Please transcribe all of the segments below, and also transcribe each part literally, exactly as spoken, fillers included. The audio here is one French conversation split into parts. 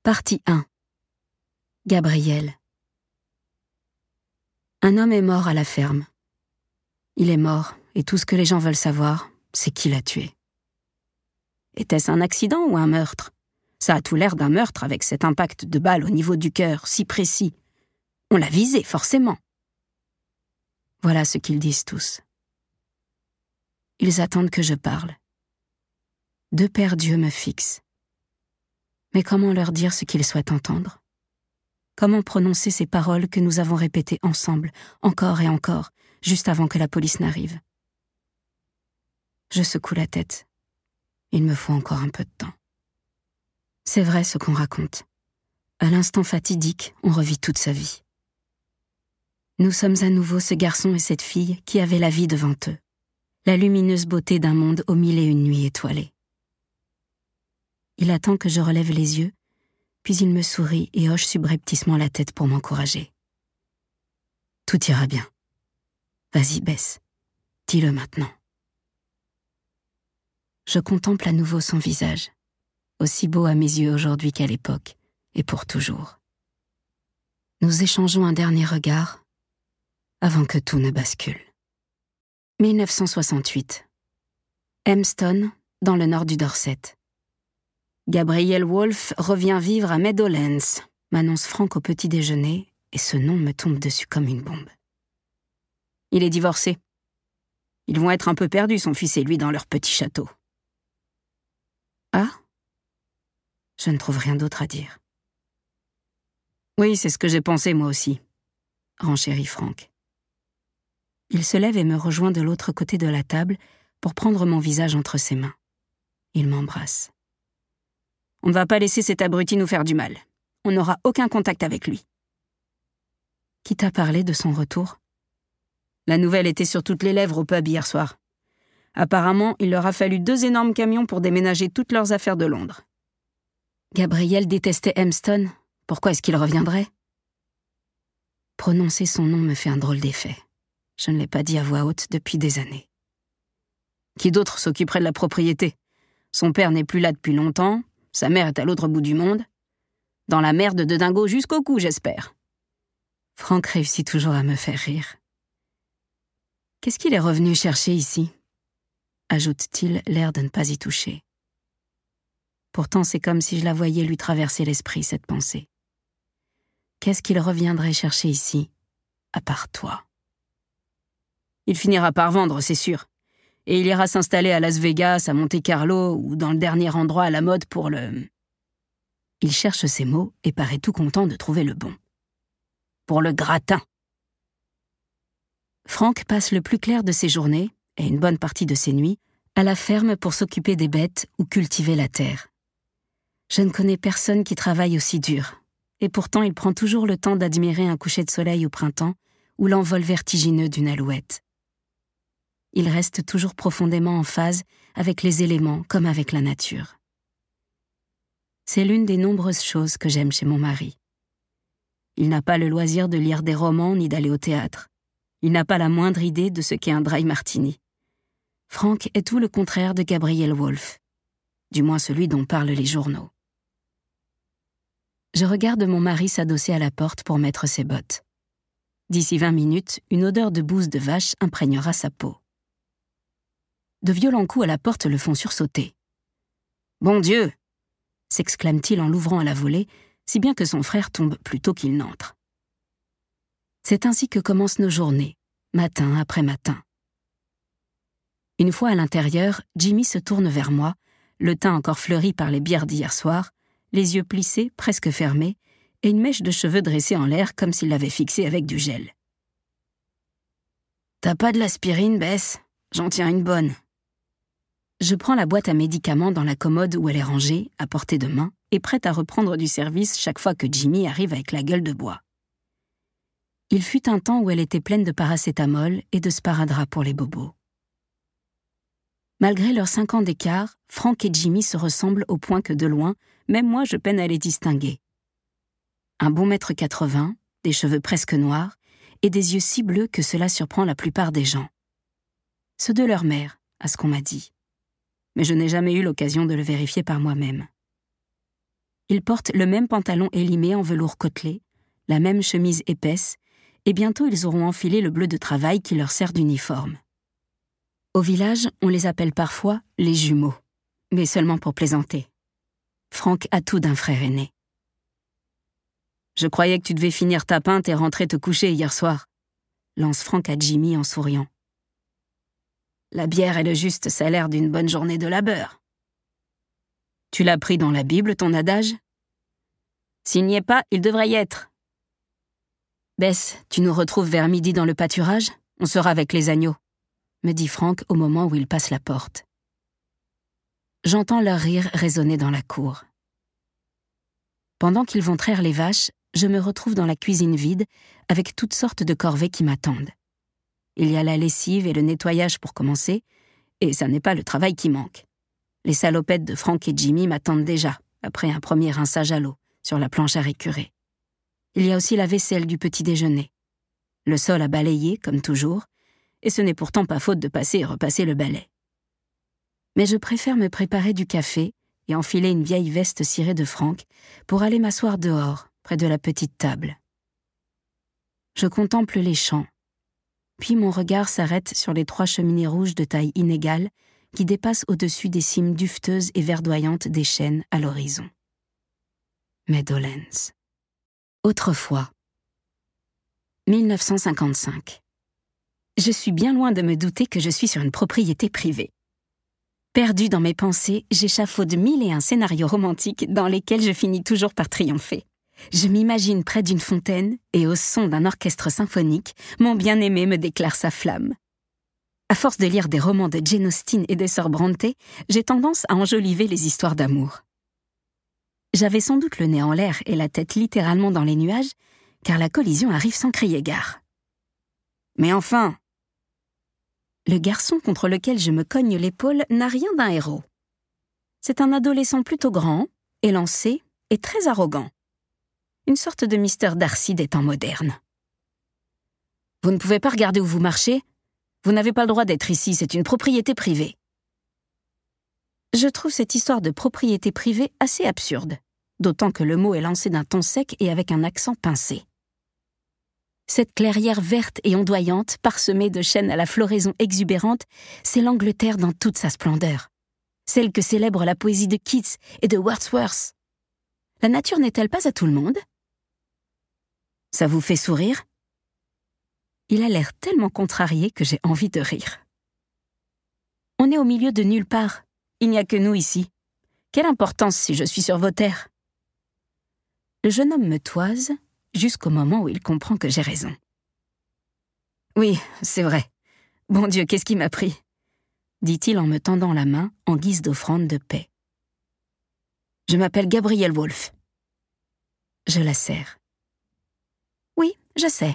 Partie un. Gabriel. Un homme est mort à la ferme. Il est mort, et tout ce que les gens veulent savoir, c'est qui l'a tué. Était-ce un accident ou un meurtre ? Ça a tout l'air d'un meurtre avec cet impact de balle au niveau du cœur, si précis. On l'a visé, forcément. Voilà ce qu'ils disent tous. Ils attendent que je parle. Deux pères Dieu me fixent. Mais comment leur dire ce qu'ils souhaitent entendre ? Comment prononcer ces paroles que nous avons répétées ensemble, encore et encore, juste avant que la police n'arrive ? Je secoue la tête. Il me faut encore un peu de temps. C'est vrai ce qu'on raconte. À l'instant fatidique, on revit toute sa vie. Nous sommes à nouveau ce garçon et cette fille qui avaient la vie devant eux, la lumineuse beauté d'un monde aux mille et une nuits étoilées. Il attend que je relève les yeux, puis il me sourit et hoche subrepticement la tête pour m'encourager. Tout ira bien. Vas-y, baisse. Dis-le maintenant. Je contemple à nouveau son visage, aussi beau à mes yeux aujourd'hui qu'à l'époque, et pour toujours. Nous échangeons un dernier regard, avant que tout ne bascule. dix-neuf cent soixante-huit. Helmstone, dans le nord du Dorset. Gabriel Wolf revient vivre à Meadowlands, m'annonce Frank au petit déjeuner, et ce nom me tombe dessus comme une bombe. Il est divorcé. Ils vont être un peu perdus, son fils et lui, dans leur petit château. Ah ? Je ne trouve rien d'autre à dire. Oui, c'est ce que j'ai pensé moi aussi, renchérit Frank. Il se lève et me rejoint de l'autre côté de la table pour prendre mon visage entre ses mains. Il m'embrasse. On ne va pas laisser cet abruti nous faire du mal. On n'aura aucun contact avec lui. Qui t'a parlé de son retour ? La nouvelle était sur toutes les lèvres au pub hier soir. Apparemment, il leur a fallu deux énormes camions pour déménager toutes leurs affaires de Londres. Gabriel détestait Helmstone. Pourquoi est-ce qu'il reviendrait ? Prononcer son nom me fait un drôle d'effet. Je ne l'ai pas dit à voix haute depuis des années. Qui d'autre s'occuperait de la propriété ? Son père n'est plus là depuis longtemps, sa mère est à l'autre bout du monde. Dans la merde de dingo jusqu'au cou, j'espère. Frank réussit toujours à me faire rire. Qu'est-ce qu'il est revenu chercher ici ? Ajoute-t-il, l'air de ne pas y toucher. Pourtant, c'est comme si je la voyais lui traverser l'esprit, cette pensée. Qu'est-ce qu'il reviendrait chercher ici, à part toi ? Il finira par vendre, c'est sûr. Et il ira s'installer à Las Vegas, à Monte-Carlo, ou dans le dernier endroit à la mode pour le... Il cherche ses mots et paraît tout content de trouver le bon. Pour le gratin. Frank passe le plus clair de ses journées, et une bonne partie de ses nuits, à la ferme pour s'occuper des bêtes ou cultiver la terre. Je ne connais personne qui travaille aussi dur, et pourtant il prend toujours le temps d'admirer un coucher de soleil au printemps ou l'envol vertigineux d'une alouette. Il reste toujours profondément en phase avec les éléments comme avec la nature. C'est l'une des nombreuses choses que j'aime chez mon mari. Il n'a pas le loisir de lire des romans ni d'aller au théâtre. Il n'a pas la moindre idée de ce qu'est un dry martini. Frank est tout le contraire de Gabriel Wolf, du moins celui dont parlent les journaux. Je regarde mon mari s'adosser à la porte pour mettre ses bottes. D'ici vingt minutes, une odeur de bouse de vache imprégnera sa peau. De violents coups à la porte le font sursauter. « Bon Dieu !» s'exclame-t-il en l'ouvrant à la volée, si bien que son frère tombe plus tôt qu'il n'entre. C'est ainsi que commencent nos journées, matin après matin. Une fois à l'intérieur, Jimmy se tourne vers moi, le teint encore fleuri par les bières d'hier soir, les yeux plissés, presque fermés, et une mèche de cheveux dressée en l'air comme s'il l'avait fixée avec du gel. « T'as pas de l'aspirine, Bess ? J'en tiens une bonne. » Je prends la boîte à médicaments dans la commode où elle est rangée, à portée de main, et prête à reprendre du service chaque fois que Jimmy arrive avec la gueule de bois. Il fut un temps où elle était pleine de paracétamol et de sparadrap pour les bobos. Malgré leurs cinq ans d'écart, Frank et Jimmy se ressemblent au point que de loin, même moi je peine à les distinguer. Un bon mètre quatre-vingts, des cheveux presque noirs, et des yeux si bleus que cela surprend la plupart des gens. Ceux de leur mère, à ce qu'on m'a dit. Mais je n'ai jamais eu l'occasion de le vérifier par moi-même. Ils portent le même pantalon élimé en velours côtelé, la même chemise épaisse, et bientôt ils auront enfilé le bleu de travail qui leur sert d'uniforme. Au village, on les appelle parfois les jumeaux, mais seulement pour plaisanter. Frank a tout d'un frère aîné. « Je croyais que tu devais finir ta pinte et rentrer te coucher hier soir », lance Frank à Jimmy en souriant. « La bière est le juste salaire d'une bonne journée de labeur. » « Tu l'as pris dans la Bible, ton adage ? S'il n'y est pas, il devrait y être. »« Bess, tu nous retrouves vers midi dans le pâturage ? On sera avec les agneaux, » me dit Frank au moment où il passe la porte. J'entends leur rire résonner dans la cour. Pendant qu'ils vont traire les vaches, je me retrouve dans la cuisine vide avec toutes sortes de corvées qui m'attendent. Il y a la lessive et le nettoyage pour commencer, et ça n'est pas le travail qui manque. Les salopettes de Frank et Jimmy m'attendent déjà, après un premier rinçage à l'eau, sur la planche à récurer. Il y a aussi la vaisselle du petit déjeuner. Le sol à balayer, comme toujours, et ce n'est pourtant pas faute de passer et repasser le balai. Mais je préfère me préparer du café et enfiler une vieille veste cirée de Frank pour aller m'asseoir dehors, près de la petite table. Je contemple les champs, puis mon regard s'arrête sur les trois cheminées rouges de taille inégale qui dépassent au-dessus des cimes duveteuses et verdoyantes des chênes à l'horizon. Meadowlands. Autrefois. mille neuf cent cinquante-cinq. Je suis bien loin de me douter que je suis sur une propriété privée. Perdue dans mes pensées, j'échafaude mille et un scénarios romantiques dans lesquels je finis toujours par triompher. Je m'imagine près d'une fontaine et au son d'un orchestre symphonique, mon bien-aimé me déclare sa flamme. À force de lire des romans de Jane Austen et des sœurs Brontë, j'ai tendance à enjoliver les histoires d'amour. J'avais sans doute le nez en l'air et la tête littéralement dans les nuages, car la collision arrive sans crier gare. Mais enfin! Le garçon contre lequel je me cogne l'épaule n'a rien d'un héros. C'est un adolescent plutôt grand, élancé et très arrogant. Une sorte de Mister Darcy des temps modernes. « Vous ne pouvez pas regarder où vous marchez ? Vous n'avez pas le droit d'être ici, c'est une propriété privée. » Je trouve cette histoire de propriété privée assez absurde, d'autant que le mot est lancé d'un ton sec et avec un accent pincé. Cette clairière verte et ondoyante, parsemée de chênes à la floraison exubérante, c'est l'Angleterre dans toute sa splendeur. Celle que célèbre la poésie de Keats et de Wordsworth. La nature n'est-elle pas à tout le monde ? Ça vous fait sourire ? Il a l'air tellement contrarié que j'ai envie de rire. On est au milieu de nulle part. Il n'y a que nous ici. Quelle importance si je suis sur vos terres ? Le jeune homme me toise jusqu'au moment où il comprend que j'ai raison. Oui, c'est vrai. Bon Dieu, qu'est-ce qui m'a pris ? Dit-il en me tendant la main en guise d'offrande de paix. Je m'appelle Gabriel Wolf. Je la serre. Oui, je sais.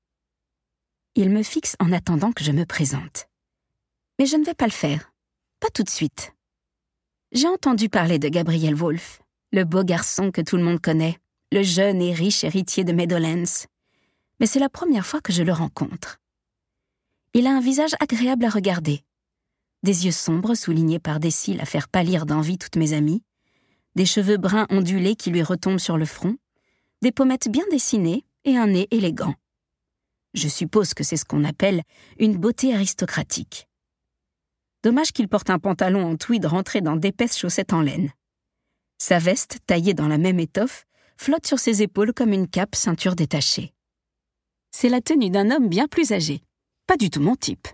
Il me fixe en attendant que je me présente. Mais je ne vais pas le faire. Pas tout de suite. J'ai entendu parler de Gabriel Wolf, le beau garçon que tout le monde connaît, le jeune et riche héritier de Meadowlands. Mais c'est la première fois que je le rencontre. Il a un visage agréable à regarder. Des yeux sombres soulignés par des cils à faire pâlir d'envie toutes mes amies, des cheveux bruns ondulés qui lui retombent sur le front, des pommettes bien dessinées et un nez élégant. Je suppose que c'est ce qu'on appelle une beauté aristocratique. Dommage qu'il porte un pantalon en tweed rentré dans d'épaisses chaussettes en laine. Sa veste, taillée dans la même étoffe, flotte sur ses épaules comme une cape ceinture détachée. C'est la tenue d'un homme bien plus âgé. Pas du tout mon type.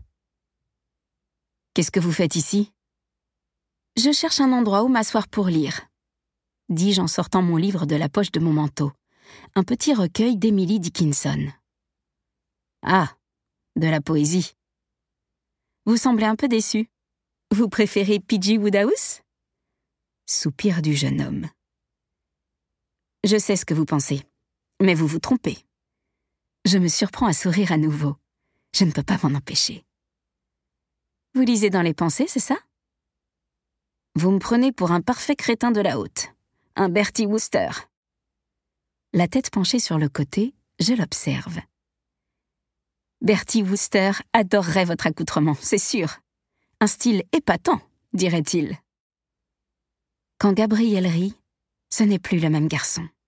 « Qu'est-ce que vous faites ici ?»« Je cherche un endroit où m'asseoir pour lire. » dis-je en sortant mon livre de la poche de mon manteau, un petit recueil d'Emily Dickinson. Ah, de la poésie. Vous semblez un peu déçu. Vous préférez P G Wodehouse ? Soupir du jeune homme. Je sais ce que vous pensez, mais vous vous trompez. Je me surprends à sourire à nouveau. Je ne peux pas m'en empêcher. Vous lisez dans les pensées, c'est ça ? Vous me prenez pour un parfait crétin de la haute, un Bertie Wooster. La tête penchée sur le côté, je l'observe. Bertie Wooster adorerait votre accoutrement, c'est sûr. Un style épatant, dirait-il. Quand Gabriel rit, Ce n'est plus le même garçon.